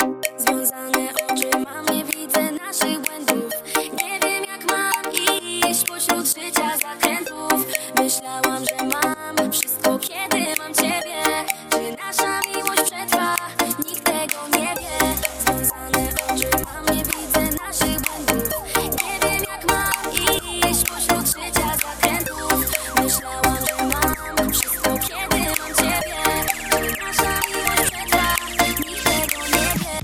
Związane oczy mam, nie widzę naszych błędów. Nie wiem jak mam iść pośród życia zakrętów. Myślałam, że mam wszystko, kiedy mam ciebie. Czy nasza miłość przetrwa? Nikt tego nie wie. Związane oczy mam, nie widzę naszych błędów. Nie wiem jak mam iść pośród życia zakrętów. Myślałam, że mam wszystko, kiedy mam ciebie. Czy nasza miłość przetrwa? Nikt tego nie wie.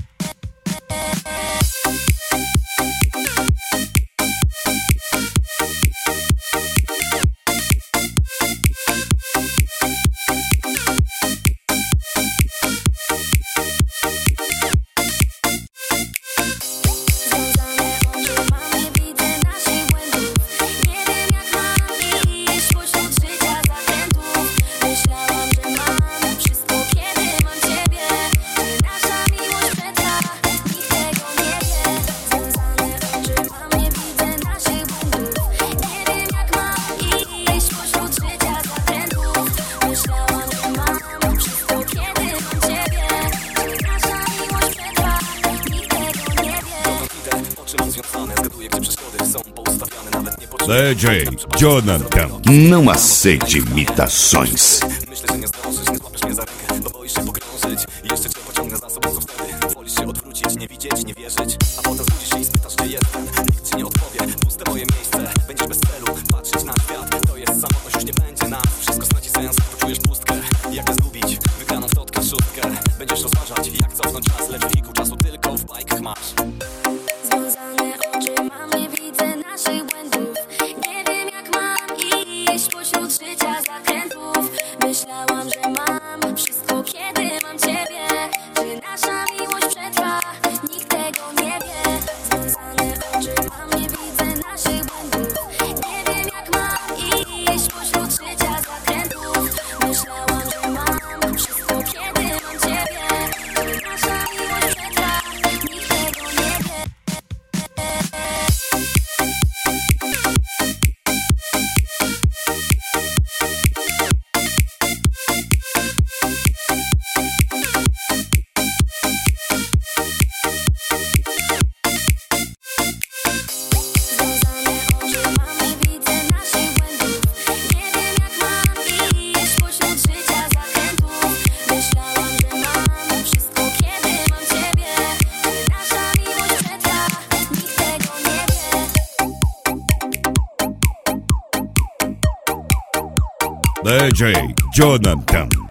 Związane oczy mam, nie widzę naszych błędów. Nie wiem jak mam iść pośród życia zakrętów. Myślałam, że mam wszystko, kiedy mam ciebie. Czy nasza miłość przetrwa? Nikt tego nie wie. Związane oczy mam, nie widzę naszych błędów. Nie wiem jak mam iść pośród życia zakrętów. Myślałam, że mam wszystko, kiedy mam ciebie. Czy nasza miłość przetrwa? Nikt tego nie wie. Oczy mam związane, zgaduję, gdzie przeszkody są poustawiane, nawet nie poczułem. DJ Jonathan. Não aceite imitações. Myślę, że nie zdążysz, nie złapiesz mnie za rękę, bo boisz się pogrążyć. Jeszcze cię pociągnę za sobą, co wtedy? Wolisz się odwrócić, nie widzieć, nie wierzyć, a potem zbudzisz się i spytasz, gdzie jestem. Nikt ci nie odpowie, puste moje miejsce. Będziesz bez celu, patrzeć na świat. To jest samotność, już nie będzie nas. Wszystko straci sens, poczujesz pustkę. Jak nie zgubić wygraną w totka szóstkę? Będziesz rozważać, jak cofnąć czas, lecz wieku czasu tylko w bajkach masz. Związane oczy mam, nie widzę naszych błędów. Nie wiem jak mam iść pośród życia zakrętów. Myślałam, że mam wszystko, kiedy mam ciebie. Czy nasza miłość przetrwa? Nikt tego nie wie. Związane oczy mam, nie widzę naszych błędów. Nie wiem jak mam iść pośród życia zakrętów. Myślałam, że mam wszystko, kiedy mam ciebie. Czy nasza miłość przetrwa? Nikt tego nie wie. Związane oczy mam, nie widzę naszych błędów. Nie wiem jak mam iść pośród życia zakrętów. Myślałam, że mam wszystko, kiedy mam ciebie. Czy nasza miłość przetrwa? Nikt tego nie wie. DJ Jonathan.